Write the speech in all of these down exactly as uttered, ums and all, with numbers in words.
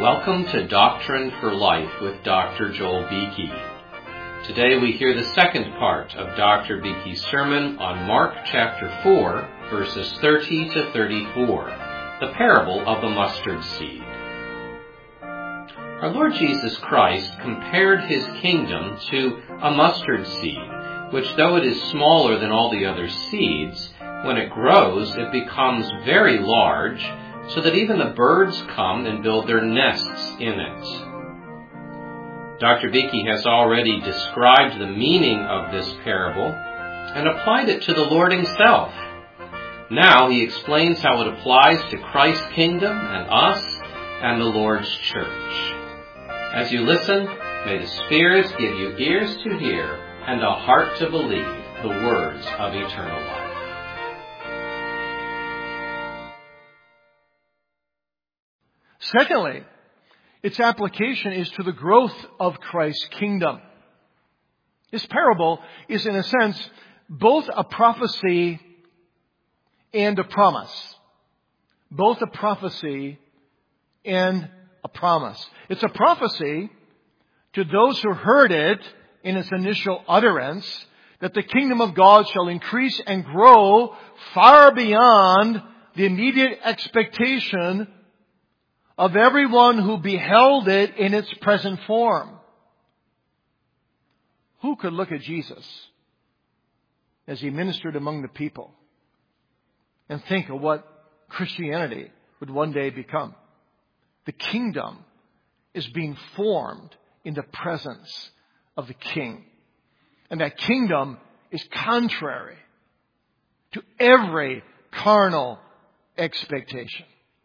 Welcome to Doctrine for Life with Doctor Joel Beeke. Today we hear the second part of Doctor Beeke's sermon on Mark chapter four, verses thirty to thirty-four, the parable of the mustard seed. Our Lord Jesus Christ compared his kingdom to a mustard seed, which though it is smaller than all the other seeds, when it grows it becomes very large, so that even the birds come and build their nests in it. Doctor Beeke has already described the meaning of this parable and applied it to the Lord himself. Now he explains how it applies to Christ's kingdom and us and the Lord's church. As you listen, may the Spirit give you ears to hear and a heart to believe the words of eternal life. Secondly, its application is to the growth of Christ's kingdom. This parable is, in a sense, both a prophecy and a promise. Both a prophecy and a promise. It's a prophecy to those who heard it in its initial utterance, that the kingdom of God shall increase and grow far beyond the immediate expectation of everyone who beheld it in its present form. Who could look at Jesus as he ministered among the people and think of what Christianity would one day become? The kingdom is being formed in the presence of the King. And that kingdom is contrary to every carnal expectation.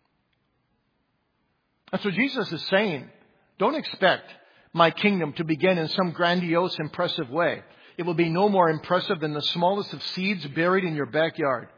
And so Jesus is saying, don't expect my kingdom to begin in some grandiose, impressive way. It will be no more impressive than the smallest of seeds buried in your backyard.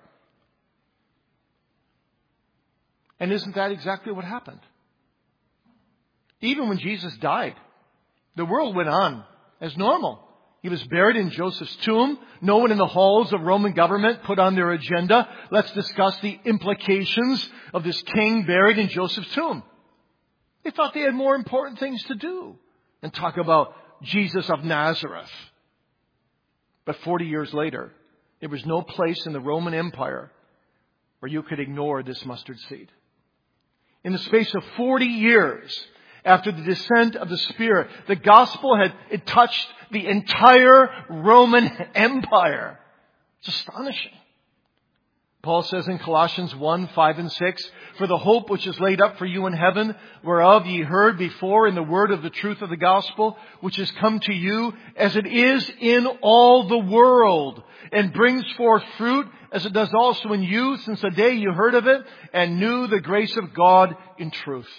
And isn't that exactly what happened? Even when Jesus died, the world went on as normal. He was buried in Joseph's tomb. No one in the halls of Roman government put on their agenda, let's discuss the implications of this king buried in Joseph's tomb. They thought they had more important things to do than talk about Jesus of Nazareth. But forty years later, there was no place in the Roman Empire where you could ignore this mustard seed. In the space of forty years after the descent of the Spirit, the gospel had it touched the entire Roman Empire. It's astonishing. Paul says in Colossians one, five and six, for the hope which is laid up for you in heaven, whereof ye heard before in the word of the truth of the gospel, which has come to you as it is in all the world, and brings forth fruit as it does also in you, since the day you heard of it and knew the grace of God in truth.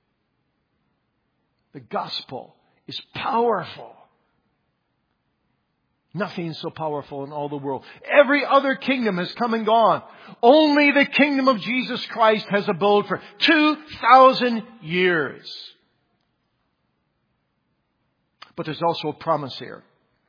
The gospel is powerful. Nothing so powerful in all the world. Every other kingdom has come and gone. Only the kingdom of Jesus Christ has abode for two thousand years. But there's also a promise here.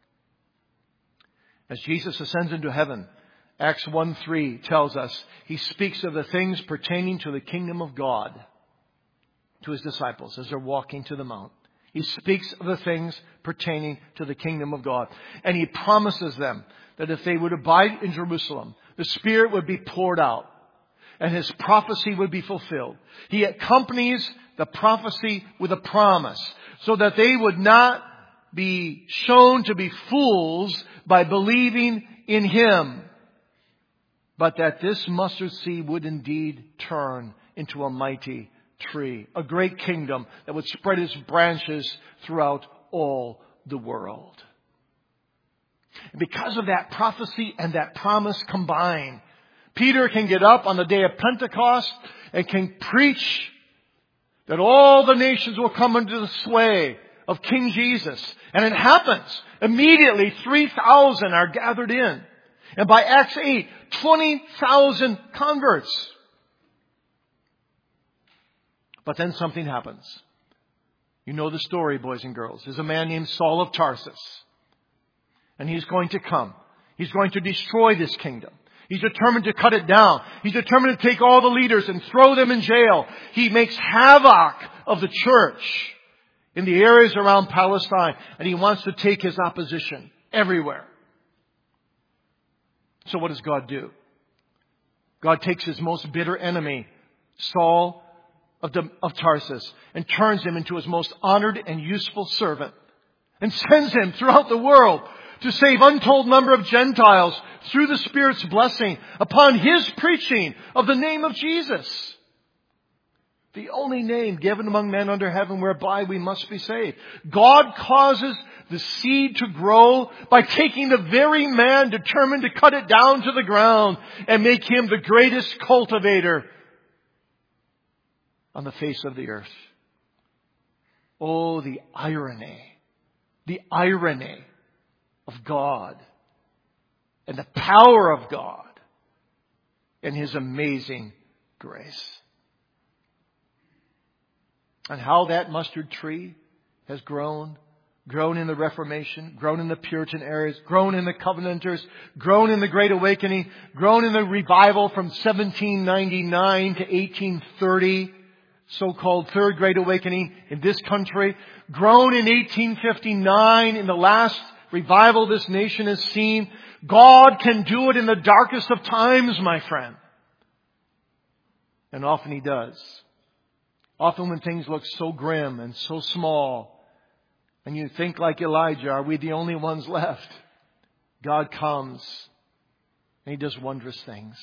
As Jesus ascends into heaven, Acts one three tells us he speaks of the things pertaining to the kingdom of God to his disciples as they're walking to the mount. He speaks of the things pertaining to the kingdom of God. And he promises them that if they would abide in Jerusalem, the Spirit would be poured out and his prophecy would be fulfilled. He accompanies the prophecy with a promise so that they would not be shown to be fools by believing in him, but that this mustard seed would indeed turn into a mighty tree, a great kingdom that would spread its branches throughout all the world. And because of that prophecy and that promise combined, Peter can get up on the day of Pentecost and can preach that all the nations will come under the sway of King Jesus. And it happens. Immediately three thousand are gathered in. And by Acts eight, twenty thousand converts. But then something happens. You know the story, boys and girls. There's a man named Saul of Tarsus. And he's going to come. He's going to destroy this kingdom. He's determined to cut it down. He's determined to take all the leaders and throw them in jail. He makes havoc of the church in the areas around Palestine. And he wants to take his opposition everywhere. So what does God do? God takes his most bitter enemy, Saul of, the, of Tarsus, and turns him into his most honored and useful servant, and sends him throughout the world to save untold number of Gentiles through the Spirit's blessing upon his preaching of the name of Jesus. The only name given among men under heaven whereby we must be saved. God causes the seed to grow by taking the very man determined to cut it down to the ground and make him the greatest cultivator on the face of the earth. Oh, the irony, the irony of God and the power of God and his amazing grace. And how that mustard tree has grown, grown in the Reformation, grown in the Puritan eras, grown in the Covenanters, grown in the Great Awakening, grown in the revival from seventeen ninety-nine to eighteen thirty, so-called Third Great Awakening in this country, grown in eighteen fifty-nine in the last revival this nation has seen. God can do it in the darkest of times, my friend. And often he does. Often when things look so grim and so small, and you think like Elijah, are we the only ones left? God comes and he does wondrous things.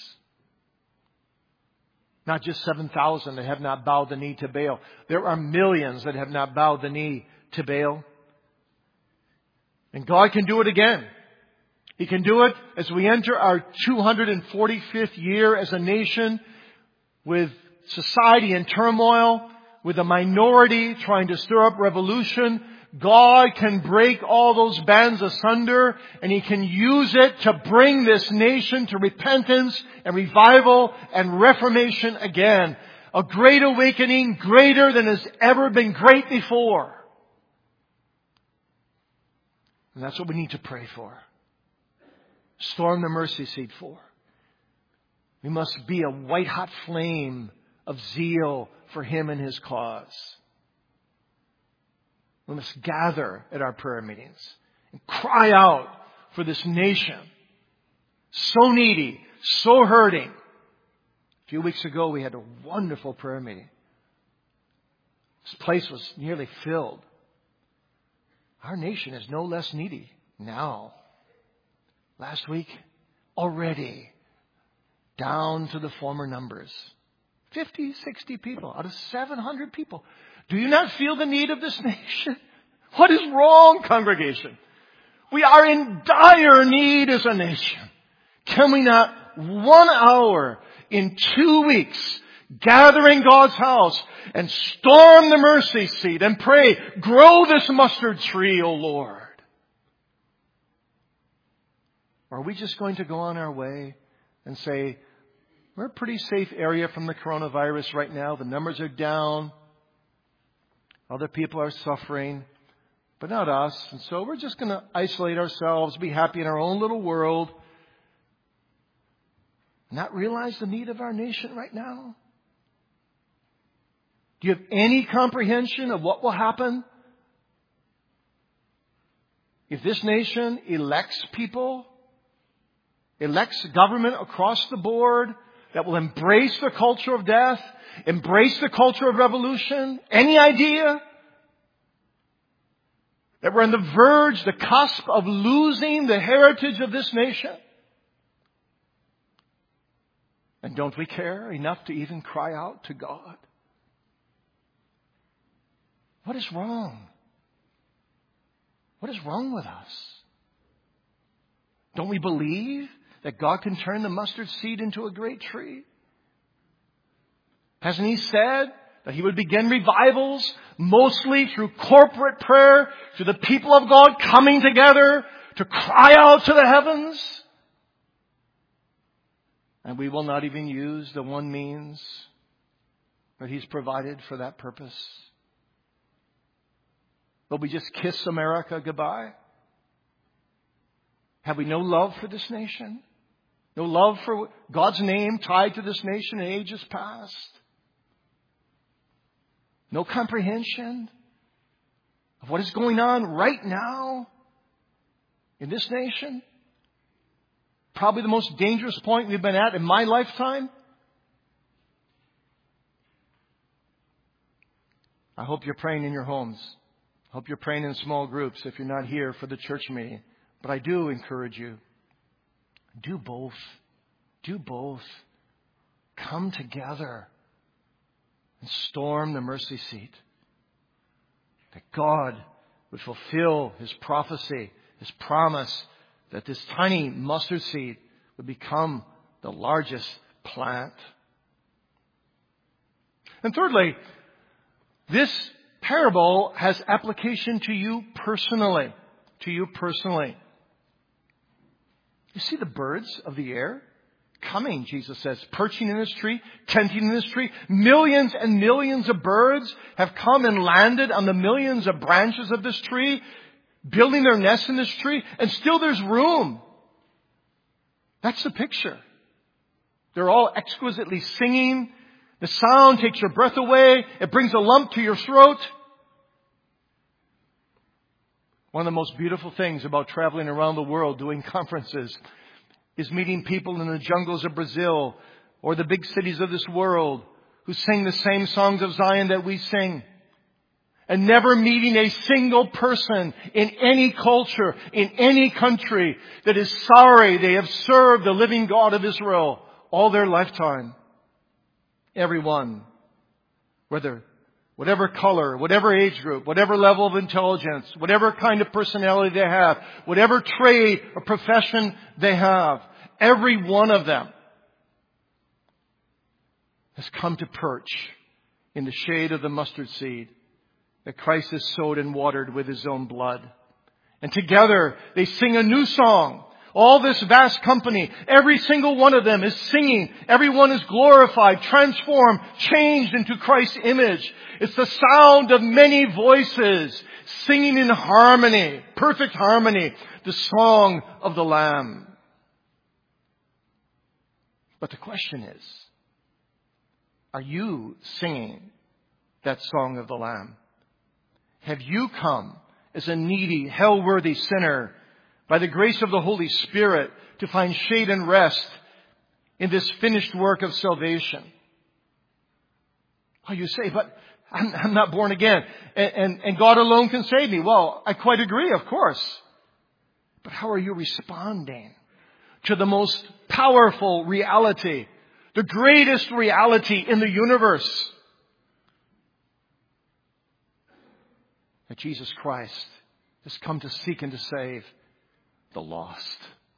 Not just seven thousand that have not bowed the knee to Baal. There are millions that have not bowed the knee to Baal. And God can do it again. He can do it as we enter our two hundred forty-fifth year as a nation, with society in turmoil, with a minority trying to stir up revolution. God can break all those bands asunder, and he can use it to bring this nation to repentance and revival and reformation again. A great awakening, greater than has ever been great before. And that's what we need to pray for. Storm the mercy seat for. We must be a white hot flame of zeal for him and his cause. We must gather at our prayer meetings and cry out for this nation. So needy, so hurting. A few weeks ago we had a wonderful prayer meeting. This place was nearly filled. Our nation is no less needy now. Last week, already down to the former numbers. fifty, sixty people out of seven hundred people. Do you not feel the need of this nation? What is wrong, congregation? We are in dire need as a nation. Can we not one hour in two weeks gather in God's house and storm the mercy seat and pray, grow this mustard tree, O Lord? Or are we just going to go on our way and say, we're a pretty safe area from the coronavirus right now. The numbers are down. Other people are suffering, but not us. And so we're just going to isolate ourselves, be happy in our own little world, not realize the need of our nation right now? Do you have any comprehension of what will happen if this nation elects people, elects government across the board that will embrace the culture of death, embrace the culture of revolution? Any idea that we're on the verge, the cusp of losing the heritage of this nation? And don't we care enough to even cry out to God? What is wrong? What is wrong with us? Don't we believe that God can turn the mustard seed into a great tree? Hasn't he said that he would begin revivals mostly through corporate prayer, through the people of God coming together to cry out to the heavens? And we will not even use the one means that he's provided for that purpose. Will we just kiss America goodbye? Have we no love for this nation? No love for God's name tied to this nation in ages past. No comprehension of what is going on right now in this nation. Probably the most dangerous point we've been at in my lifetime. I hope you're praying in your homes. I hope you're praying in small groups if you're not here for the church meeting. But I do encourage you. Do both. Do both. Come together and storm the mercy seat. That God would fulfill His prophecy, His promise that this tiny mustard seed would become the largest plant. And thirdly, this parable has application to you personally. To you personally. You see the birds of the air coming, Jesus says, perching in this tree, tenting in this tree. Millions and millions of birds have come and landed on the millions of branches of this tree, building their nests in this tree, and still there's room. That's the picture. They're all exquisitely singing. The sound takes your breath away. It brings a lump to your throat. One of the most beautiful things about traveling around the world doing conferences is meeting people in the jungles of Brazil or the big cities of this world who sing the same songs of Zion that we sing. And never meeting a single person in any culture, in any country that is sorry they have served the living God of Israel all their lifetime. Everyone, whether whatever color, whatever age group, whatever level of intelligence, whatever kind of personality they have, whatever trade or profession they have, every one of them has come to perch in the shade of the mustard seed that Christ has sowed and watered with His own blood. And together they sing a new song. All this vast company, every single one of them is singing. Everyone is glorified, transformed, changed into Christ's image. It's the sound of many voices singing in harmony, perfect harmony, the song of the Lamb. But the question is, are you singing that song of the Lamb? Have you come as a needy, hell-worthy sinner by the grace of the Holy Spirit to find shade and rest in this finished work of salvation? Oh, you say, but I'm, I'm not born again, and, and, and God alone can save me. Well, I quite agree, of course. But how are you responding to the most powerful reality, the greatest reality in the universe? That Jesus Christ has come to seek and to save the lost.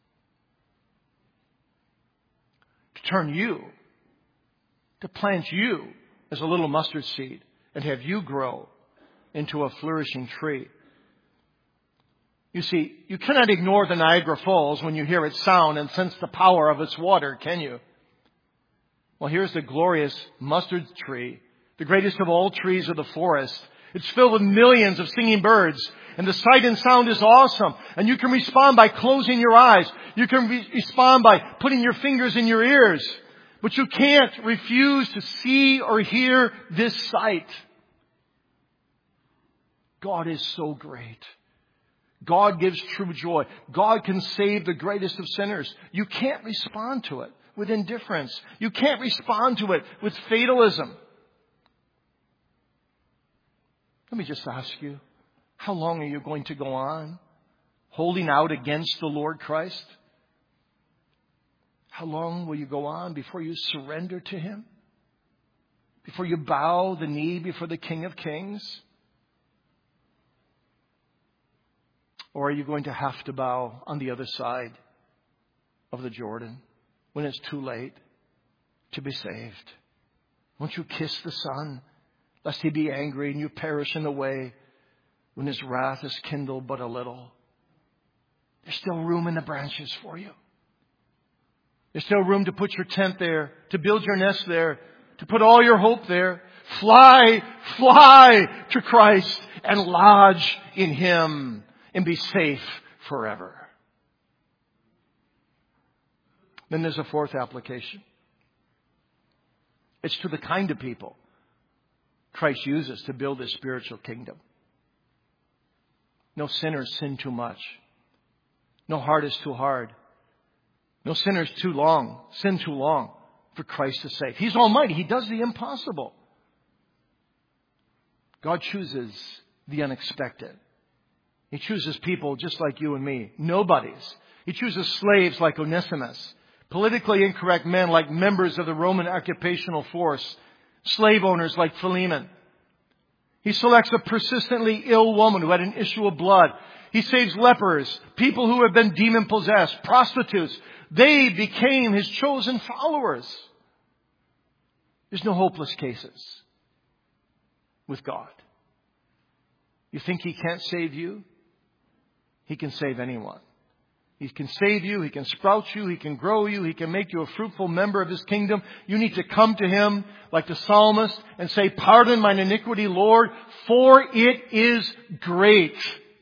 To turn you, to plant you as a little mustard seed and have you grow into a flourishing tree. You see, you cannot ignore the Niagara Falls when you hear its sound and sense the power of its water, can you? Well, here's the glorious mustard tree, the greatest of all trees of the forest. It's filled with millions of singing birds. And the sight and sound is awesome. And you can respond by closing your eyes. You can re- respond by putting your fingers in your ears. But you can't refuse to see or hear this sight. God is so great. God gives true joy. God can save the greatest of sinners. You can't respond to it with indifference. You can't respond to it with fatalism. Let me just ask you, how long are you going to go on holding out against the Lord Christ? How long will you go on before you surrender to Him? Before you bow the knee before the King of Kings? Or are you going to have to bow on the other side of the Jordan when it's too late to be saved? Won't you kiss the Son, lest He be angry and you perish in the way when His wrath is kindled but a little? There's still room in the branches for you. There's still room to put your tent there, to build your nest there, to put all your hope there. Fly, fly to Christ and lodge in Him and be safe forever. Then there's a fourth application. It's to the kind of people Christ uses to build His spiritual kingdom. No sinners sin too much. No heart is too hard. No sinner is too long, sin too long for Christ to save. He's almighty. He does the impossible. God chooses the unexpected. He chooses people just like you and me. Nobodies. He chooses slaves like Onesimus. Politically incorrect men like members of the Roman occupational force. Slave owners like Philemon. He selects a persistently ill woman who had an issue of blood. He saves lepers, people who have been demon-possessed, prostitutes. They became His chosen followers. There's no hopeless cases with God. You think He can't save you? He can save anyone. He can save you. He can sprout you. He can grow you. He can make you a fruitful member of His kingdom. You need to come to Him like the psalmist and say, "Pardon mine iniquity, Lord, for it is great."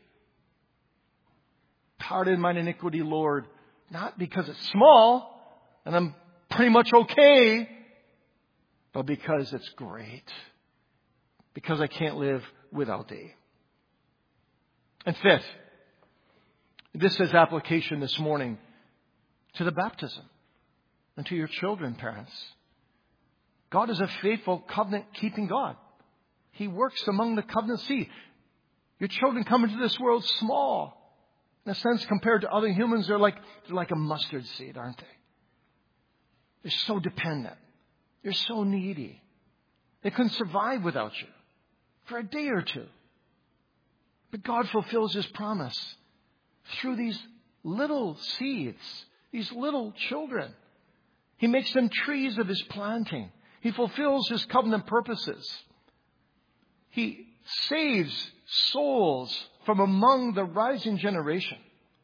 Pardon mine iniquity, Lord. Not because it's small and I'm pretty much okay, but because it's great. Because I can't live without Thee. And fifth, this is application this morning to the baptism and to your children, parents. God is a faithful covenant-keeping God. He works among the covenant seed. Your children come into this world small. In a sense, compared to other humans, they're like, they're like a mustard seed, aren't they? They're so dependent. They're so needy. They couldn't survive without you for a day or two. But God fulfills His promise through these little seeds, these little children. He makes them trees of His planting. He fulfills His covenant purposes. He saves souls from among the rising generation.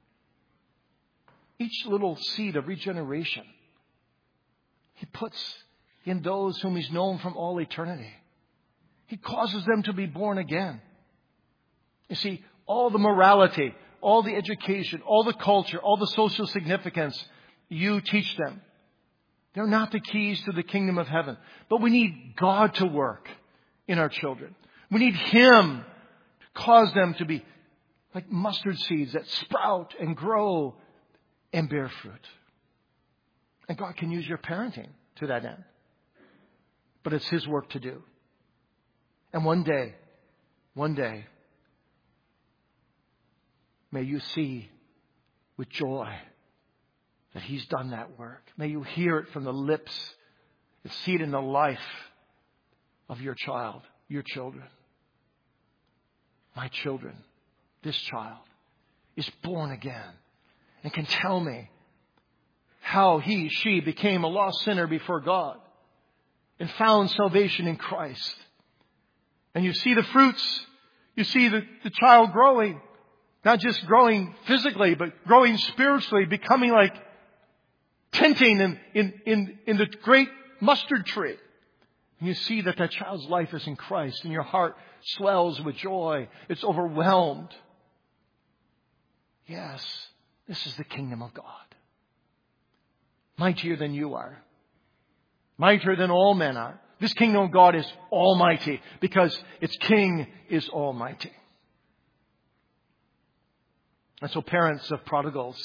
Each little seed of regeneration He puts in those whom He's known from all eternity. He causes them to be born again. You see, all the morality, all the education, all the culture, all the social significance, you teach them. They're not the keys to the kingdom of heaven. But we need God to work in our children. We need Him to cause them to be like mustard seeds that sprout and grow and bear fruit. And God can use your parenting to that end. But it's His work to do. And one day, one day, may you see with joy that He's done that work. May you hear it from the lips and see it in the life of your child, your children. My children, this child is born again and can tell me how he, she became a lost sinner before God and found salvation in Christ. And you see the fruits. You see the, the child growing. Not just growing physically, but growing spiritually, becoming like tinting in, in, in, in the great mustard tree. And you see that that child's life is in Christ, and your heart swells with joy. It's overwhelmed. Yes, this is the kingdom of God. Mightier than you are. Mightier than all men are. This kingdom of God is almighty because its king is almighty. And so parents of prodigals,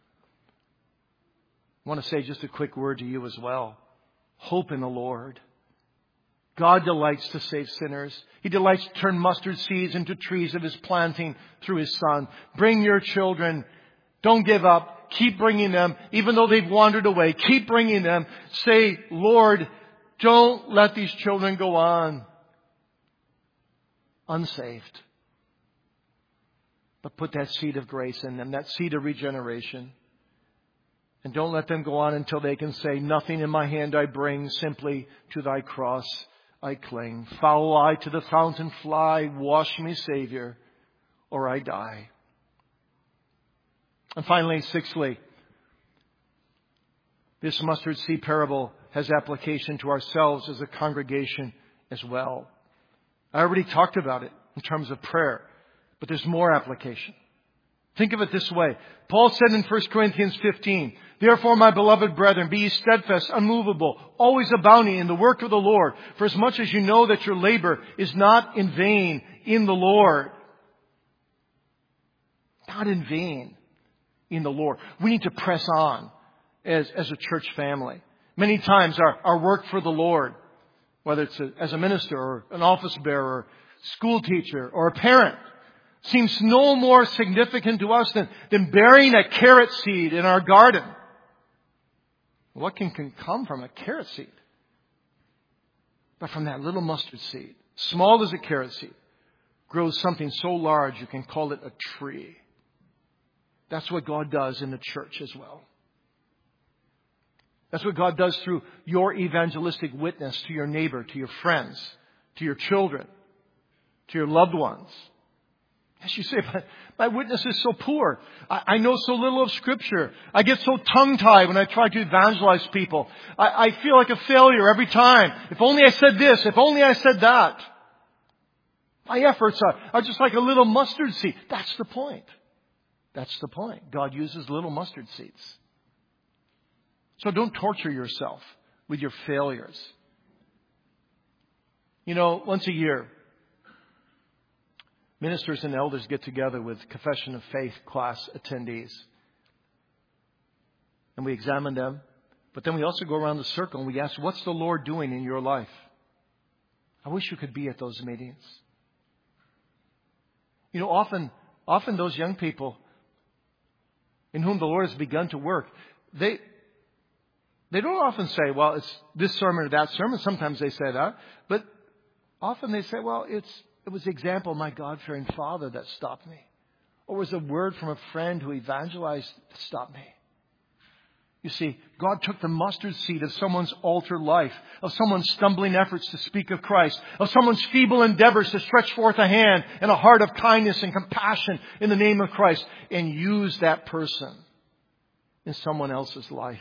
I want to say just a quick word to you as well. Hope in the Lord. God delights to save sinners. He delights to turn mustard seeds into trees of His planting through His Son. Bring your children. Don't give up. Keep bringing them. Even though they've wandered away, keep bringing them. Say, Lord, don't let these children go on unsaved. But put that seed of grace in them, that seed of regeneration. And don't let them go on until they can say, nothing in my hand I bring, simply to Thy cross I cling. Foul I to the fountain fly, wash me, Savior, or I die. And finally, sixthly, this mustard seed parable has application to ourselves as a congregation as well. I already talked about it in terms of prayer, but there's more application. Think of it this way. Paul said in First Corinthians fifteen, "Therefore, my beloved brethren, be ye steadfast, unmovable, always abounding in the work of the Lord, for as much as you know that your labor is not in vain in the Lord." Not in vain in the Lord. We need to press on as, as a church family. Many times our, our work for the Lord, whether it's a, as a minister or an office bearer, school teacher or a parent, seems no more significant to us than, than burying a carrot seed in our garden. What can, can come from a carrot seed? But from that little mustard seed, small as a carrot seed, grows something so large you can call it a tree. That's what God does in the church as well. That's what God does through your evangelistic witness to your neighbor, to your friends, to your children, to your loved ones. As you say, my, my witness is so poor. I, I know so little of Scripture. I get so tongue-tied when I try to evangelize people. I, I feel like a failure every time. If only I said this. If only I said that. My efforts are, are just like a little mustard seed. That's the point. That's the point. God uses little mustard seeds. So don't torture yourself with your failures. You know, once a year, ministers and elders get together with Confession of Faith class attendees. And we examine them. But then we also go around the circle and we ask, what's the Lord doing in your life? I wish you could be at those meetings. You know, often, often those young people in whom the Lord has begun to work, they they don't often say, well, it's this sermon or that sermon. Sometimes they say that. But often they say, well, it's it was the example of my God-fearing father that stopped me. Or it was a word from a friend who evangelized that stopped me. You see, God took the mustard seed of someone's altered life, of someone's stumbling efforts to speak of Christ, of someone's feeble endeavors to stretch forth a hand and a heart of kindness and compassion in the name of Christ, and use that person in someone else's life.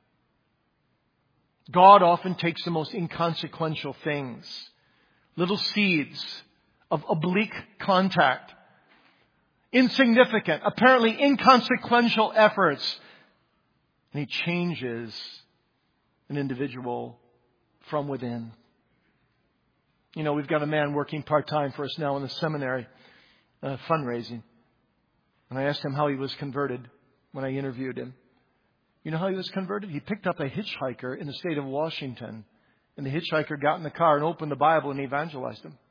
God often takes the most inconsequential things, little seeds of oblique contact, insignificant, apparently inconsequential efforts, and He changes an individual from within. You know, we've got a man working part-time for us now in the seminary, uh, fundraising. And I asked him how he was converted when I interviewed him. You know how he was converted? He picked up a hitchhiker in the state of Washington. And the hitchhiker got in the car and opened the Bible and evangelized him.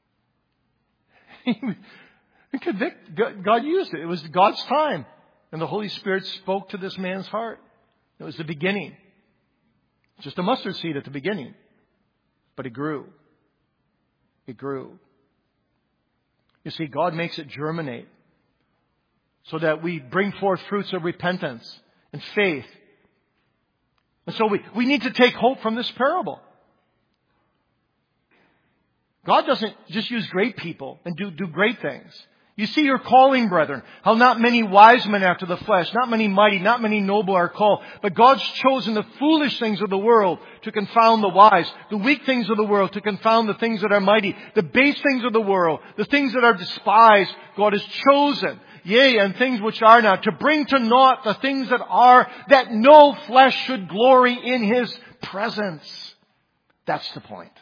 He convict, God used it. It was God's time. And the Holy Spirit spoke to this man's heart. It was the beginning. Just a mustard seed at the beginning. But it grew. It grew. You see, God makes it germinate so that we bring forth fruits of repentance and faith. And so we, we need to take hope from this parable. God doesn't just use great people and do, do great things. You see your calling, brethren, how not many wise men after the flesh, not many mighty, not many noble are called. But God's chosen the foolish things of the world to confound the wise, the weak things of the world to confound the things that are mighty, the base things of the world, the things that are despised. God has chosen, yea, and things which are not, to bring to naught the things that are, that no flesh should glory in His presence. That's the point.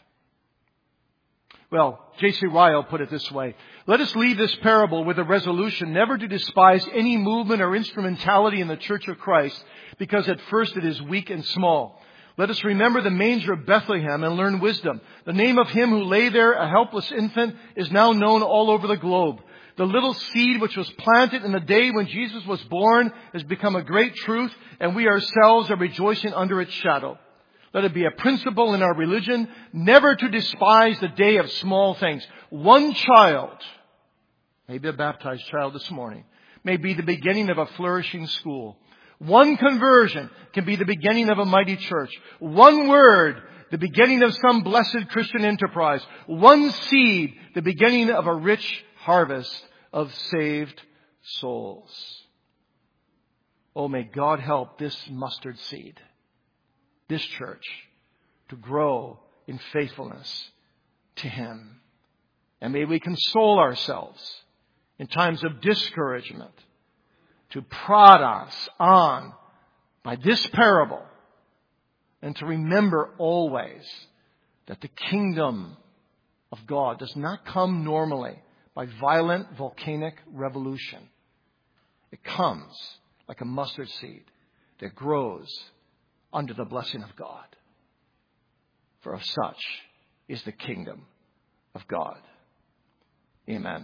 Well, J C Ryle put it this way. Let us leave this parable with a resolution never to despise any movement or instrumentality in the Church of Christ, because at first it is weak and small. Let us remember the manger of Bethlehem and learn wisdom. The name of Him who lay there, a helpless infant, is now known all over the globe. The little seed which was planted in the day when Jesus was born has become a great truth, and we ourselves are rejoicing under its shadow. Let it be a principle in our religion never to despise the day of small things. One child, maybe a baptized child this morning, may be the beginning of a flourishing school. One conversion can be the beginning of a mighty church. One word, the beginning of some blessed Christian enterprise. One seed, the beginning of a rich harvest of saved souls. Oh, may God help this mustard seed, this church, to grow in faithfulness to Him. And may we console ourselves in times of discouragement to prod us on by this parable, and to remember always that the kingdom of God does not come normally by violent volcanic revolution. It comes like a mustard seed that grows under the blessing of God. For of such is the kingdom of God. Amen.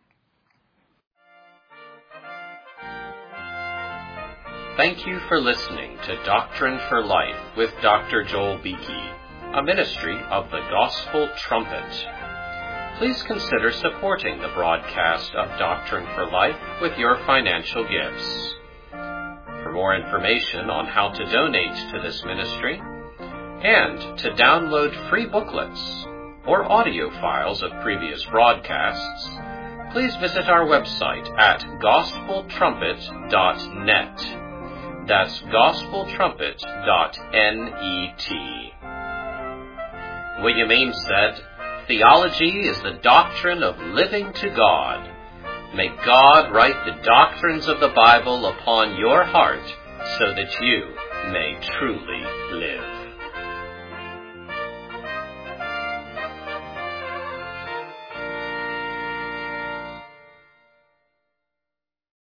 Thank you for listening to Doctrine for Life with Doctor Joel Beeke, a ministry of the Gospel Trumpet. Please consider supporting the broadcast of Doctrine for Life with your financial gifts. For more information on how to donate to this ministry and to download free booklets or audio files of previous broadcasts, please visit our website at gospel trumpet dot net. That's gospel trumpet dot net. William Ames said, "Theology is the doctrine of living to God." May God write the doctrines of the Bible upon your heart so that you may truly live.